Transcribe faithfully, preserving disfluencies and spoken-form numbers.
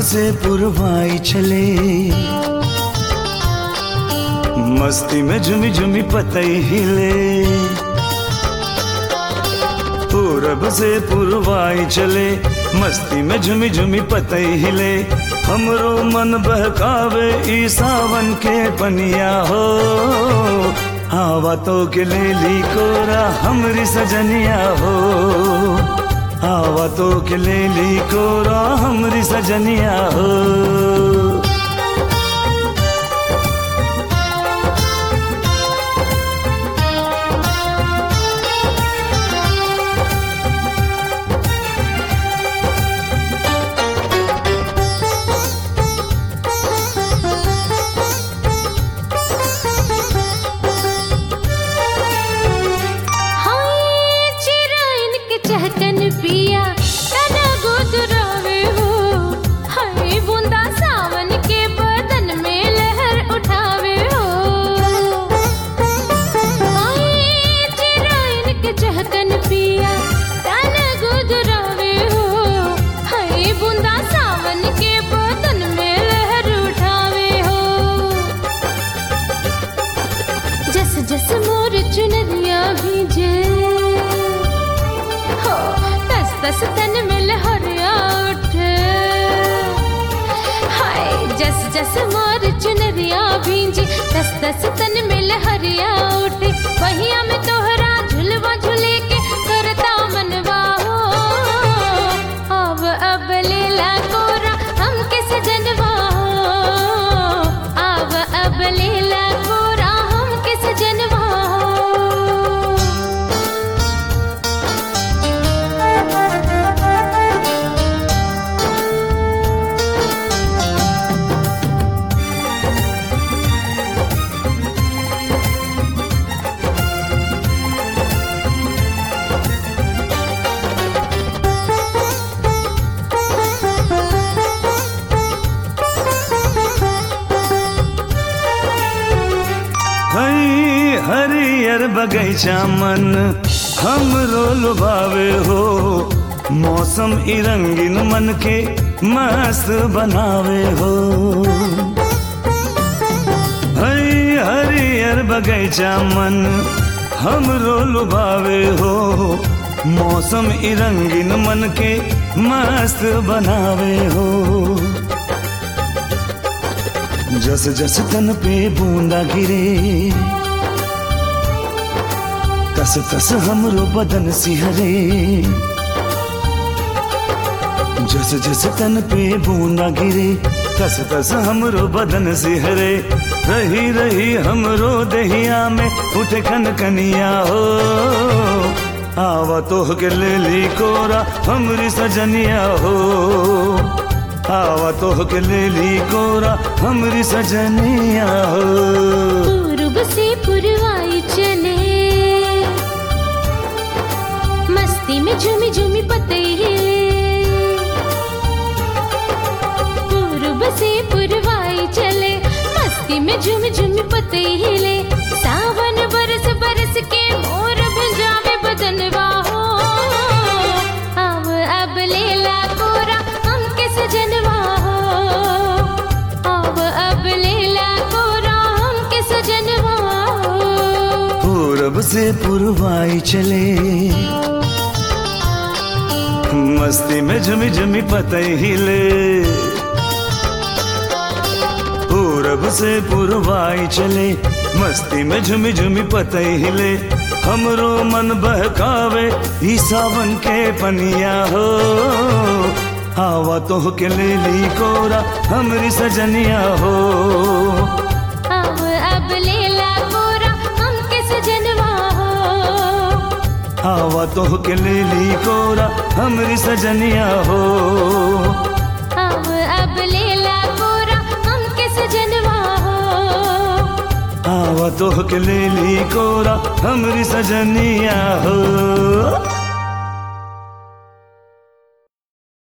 से पुरवाई चले, मस्ती में झुमी झुमी पतई हिले। पूरब से पुरवाई चले, मस्ती में झुमी झुमी पतई हिले। हमरो मन बहकावे ई सावन के पनिया हो, आवा तो के लेली कोरा हमरी सजनिया हो, आवा तो के लेली कोरा हमरी सजनिया हो। चहकन पिया तना गुदरावे हो, हाय बूंदा सावन के बदन में लहर उठावे हो। हाय चिराइन के चहकन पिया तना गुदरावे हो, हाय बूंदा सावन के बदन में लहर उठावे हो। जस जस मोर चुनरिया भीजे, तस तन में लहरिया उठे। हाय जस जस मोर चुनरिया भींजी, तस तस तन में लहरिया उठे। बहिया में तोहरा झुलवा झुले के करता मनवा हो, अब अब लेला कोरा हमके सजनवा हो, अब अब लेला कोरा हमके सजनवा हो। हरियर बगैचा मन हमरो लुभावे हो, मौसम ई रंगीन मन के मस्त बनावे हो। हरियर बगैचा मन हमरो लुभावे हो, मौसम ई रंगीन मन के मस्त बनावे हो। जस जस तन पे बूंदा गिरे, तस तस हमरो बदन सिहरे। जस जस तन पे बूंदा गिरे, तस तस हमरो बदन सिहरे। रही रही हमरो दहिया में उठे खन कनिया हो, आवा तो के लेली कोरा हमरी सजनिया हो, आवा तो के लेली कोरा हमरी सजनिया हो। पूरब से पुरवाई चले, मस्ती में झूमी झूमी पतई हिले। पूरब से पुरवाई चले, मस्ती में झूमी झूमी पतई हिले। सावन बरस बरस के मोर गुंजावे बदनवा हो, अब अब लेला कोरा हमके सजनवा हो, अब अब लेला कोरा हमके सजनवा हो। पूरब से पुरवाई चले, मस्ती में झुमी झुमी पतई हिले। पूरब से पुरवाई चले, मस्ती में झुमी झुमी पतई हिले। हमरो मन बहकावे ई सावन के पनिया हो, आवा तो के लेली कोरा हमरी सजनिया हो, अब अब लेला कोरा हमके सजनवा हो, आवा तो के लेली कोरा हमरी सजनिया हो, अब अब लेला कोरा हमके सजनवा हो, आवा तो के लेली कोरा हमरी सजनिया हो।